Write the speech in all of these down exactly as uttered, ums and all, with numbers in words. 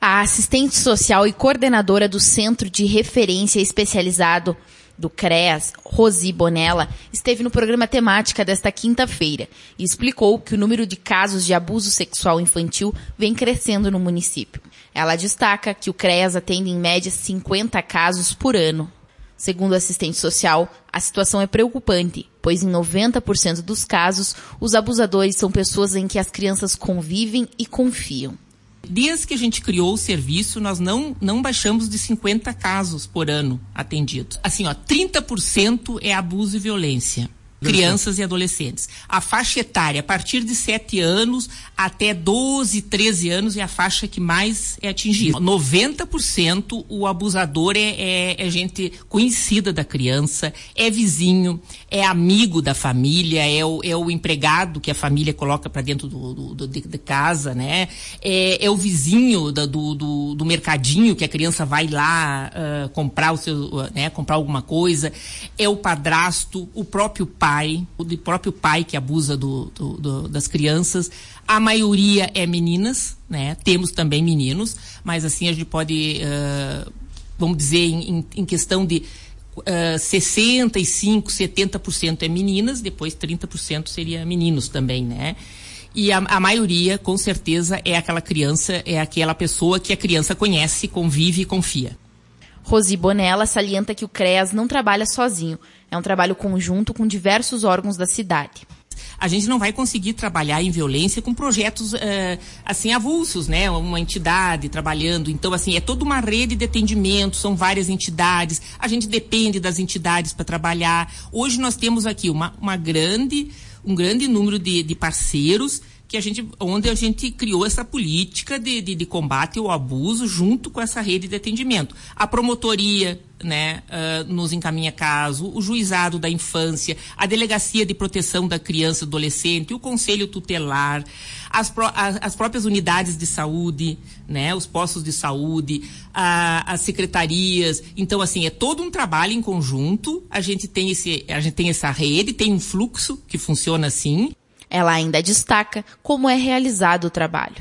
A assistente social e coordenadora do Centro de Referência Especializado do CREAS, Rosi Bonella, esteve no programa Temática desta quinta-feira e explicou que o número de casos de abuso sexual infantil vem crescendo no município. Ela destaca que o CREAS atende em média cinquenta casos por ano. Segundo a assistente social, a situação é preocupante, pois em noventa por cento dos casos, os abusadores são pessoas em que as crianças convivem e confiam. Desde que a gente criou o serviço, nós não, não baixamos de cinquenta casos por ano atendidos. Assim, ó, trinta por cento é abuso e violência. Crianças e adolescentes. A faixa etária, a partir de sete anos até doze, treze anos, é a faixa que mais é atingida. noventa por cento o abusador é, é, é gente conhecida da criança, é vizinho, é amigo da família, é o, é o empregado que a família coloca para dentro do, do, do, de, de casa, né? É, é o vizinho da, do, do, do mercadinho que a criança vai lá uh, comprar o seu, uh, né? Comprar alguma coisa. É o padrasto, o próprio pai. Pai, o próprio pai que abusa do, do, do, das crianças. A maioria é meninas, né? Temos também meninos, mas assim a gente pode, uh, vamos dizer, em, em questão de uh, sessenta e cinco, setenta por cento é meninas, depois trinta por cento seria meninos também, né? E a, a maioria, com certeza, é aquela criança, é aquela pessoa que a criança conhece, convive e confia. Rosi Bonella salienta que o CREAS não trabalha sozinho. É um trabalho conjunto com diversos órgãos da cidade. A gente não vai conseguir trabalhar em violência com projetos uh, assim avulsos, né? Uma entidade trabalhando. Então, assim, é toda uma rede de atendimento, são várias entidades. A gente depende das entidades para trabalhar. Hoje nós temos aqui uma, uma grande, um grande número de, de parceiros que a gente, onde a gente criou essa política de, de, de combate ao abuso junto com essa rede de atendimento. A promotoria, né, uh, nos encaminha caso, o juizado da infância, a delegacia de proteção da criança e adolescente, o conselho tutelar, as, pró- as, as próprias unidades de saúde, né, os postos de saúde, a, as secretarias. Então, assim, é todo um trabalho em conjunto. A gente tem esse, a gente tem essa rede, tem um fluxo que funciona assim. Ela ainda destaca como é realizado o trabalho.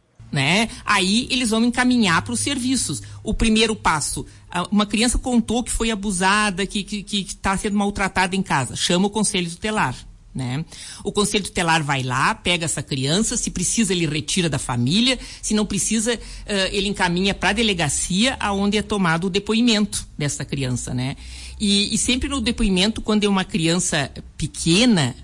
Né? Aí eles vão encaminhar para os serviços. O primeiro passo, uma criança contou que foi abusada, que que que está sendo maltratada em casa. Chama o conselho tutelar. Né? O conselho tutelar vai lá, pega essa criança, se precisa ele retira da família, se não precisa uh, ele encaminha para a delegacia aonde é tomado o depoimento dessa criança, né? E, e sempre no depoimento, quando é uma criança pequena,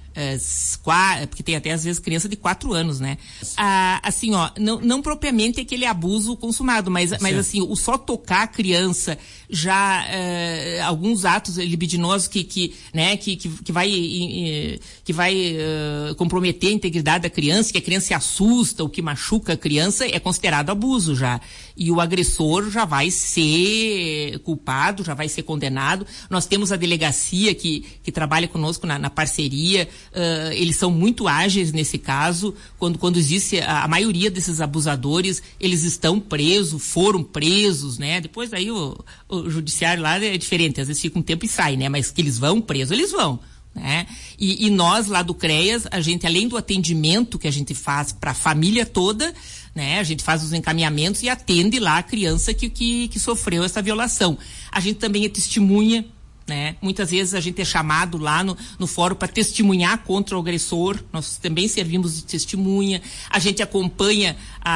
Uh, porque tem até às vezes criança de quatro anos, né? Ah, assim, ó, não, não propriamente aquele abuso consumado, mas, mas assim, o só tocar a criança, já uh, alguns atos libidinosos que, que, né, que, que, que vai, que vai uh, comprometer a integridade da criança, que a criança se assusta ou que machuca a criança, é considerado abuso já. E o agressor já vai ser culpado, já vai ser condenado. Nós temos a delegacia que, que trabalha conosco na, na parceria. Uh, eles são muito ágeis nesse caso. Quando, quando existe a, a maioria desses abusadores, eles estão presos, foram presos, né? Depois aí o, o judiciário lá é diferente, às vezes fica um tempo e sai, né? Mas que eles vão presos, eles vão. Né? E, e nós lá do CREAS, a gente, além do atendimento que a gente faz para a família toda, né? A gente faz os encaminhamentos e atende lá a criança que, que, que sofreu essa violação. A gente também é testemunha, né? Muitas vezes a gente é chamado lá no, no fórum para testemunhar contra o agressor. Nós também servimos de testemunha. A gente acompanha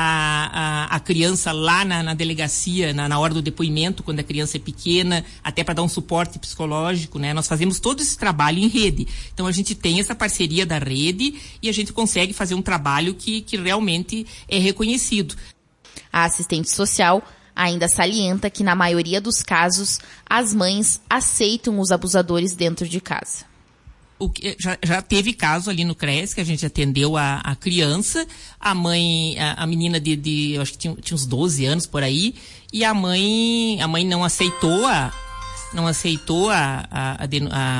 a, a, a criança lá na, na delegacia, na, na hora do depoimento, quando a criança é pequena, até para dar um suporte psicológico, né? Nós fazemos todo esse trabalho em rede. Então a gente tem essa parceria da rede e a gente consegue fazer um trabalho que, que realmente é reconhecido. A assistente social ainda salienta que, na maioria dos casos, as mães aceitam os abusadores dentro de casa. O que, já, já teve caso ali no CREAS que a gente atendeu a, a criança, a mãe, a, a menina de, de, eu acho que tinha, tinha uns doze anos por aí, e a mãe, a mãe não aceitou a, não aceitou a, a, a, a,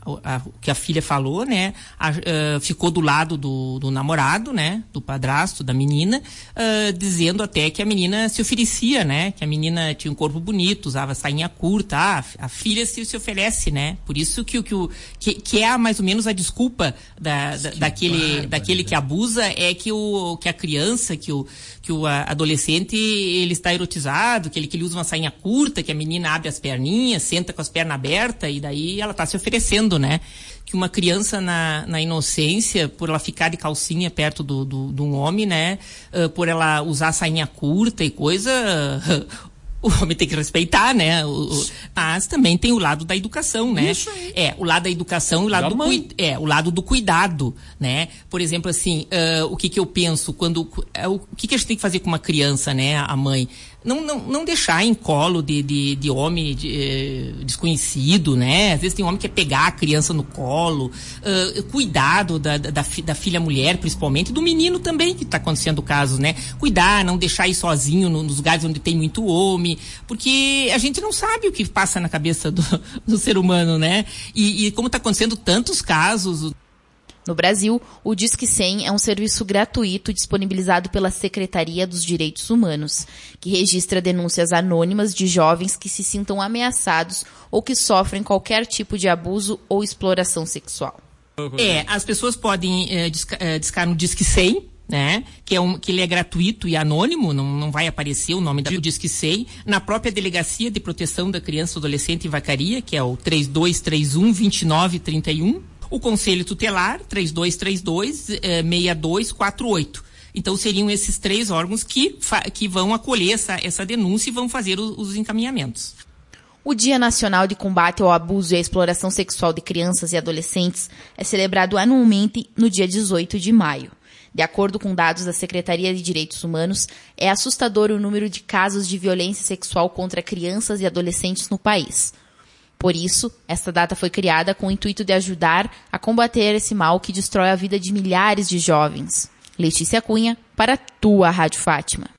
a, o que a filha falou, né? A, uh, ficou do lado do, do namorado, né? Do padrasto, da menina, uh, dizendo até que a menina se oferecia, né? Que a menina tinha um corpo bonito, usava sainha curta, ah, a filha se, se oferece, né? Por isso que, que, que, que é mais ou menos a desculpa da, da, daquele, daquele que abusa, é que, o, que a criança, que o, que o adolescente, ele está erotizado, que ele, que ele usa uma sainha curta, que a menina abre as perninhas, senta com as pernas abertas, e daí ela está se oferecendo, né? Que uma criança na, na inocência, por ela ficar de calcinha perto do, do, de um homem, né? Uh, por ela usar sainha curta e coisa... Uh, o homem tem que respeitar, né? O, o, mas também tem o lado da educação, né? Isso aí. É, o lado da educação e o lado, do, cui, é, o lado do cuidado, né? Por exemplo, assim, uh, o que que eu penso quando... Uh, o que que a gente tem que fazer com uma criança, né? A mãe... Não, não, não deixar em colo de, de, de homem de, eh, desconhecido, né? Às vezes tem homem que quer pegar a criança no colo, uh, cuidado da, da, da filha mulher, principalmente, do menino também, que está acontecendo casos, né? Cuidar, não deixar ir sozinho no, nos lugares onde tem muito homem, porque a gente não sabe o que passa na cabeça do, do ser humano, né? E, e como está acontecendo tantos casos... No Brasil, o Disque cem é um serviço gratuito disponibilizado pela Secretaria dos Direitos Humanos, que registra denúncias anônimas de jovens que se sintam ameaçados ou que sofrem qualquer tipo de abuso ou exploração sexual. É, as pessoas podem é, discar, é, discar no Disque cem, né? Que, é um, que ele é gratuito e anônimo, não, não vai aparecer o nome do Disque cem, na própria Delegacia de Proteção da Criança, Adolescente e Vacaria, que é o três dois três um, dois nove três um. O Conselho Tutelar, três dois três dois, eh, seis dois quatro oito. Então, seriam esses três órgãos que, que vão acolher essa, essa denúncia e vão fazer o, os encaminhamentos. O Dia Nacional de Combate ao Abuso e à Exploração Sexual de Crianças e Adolescentes é celebrado anualmente no dia dezoito de maio. De acordo com dados da Secretaria de Direitos Humanos, é assustador o número de casos de violência sexual contra crianças e adolescentes no país. Por isso, esta data foi criada com o intuito de ajudar a combater esse mal que destrói a vida de milhares de jovens. Letícia Cunha, para a tua Rádio Fátima.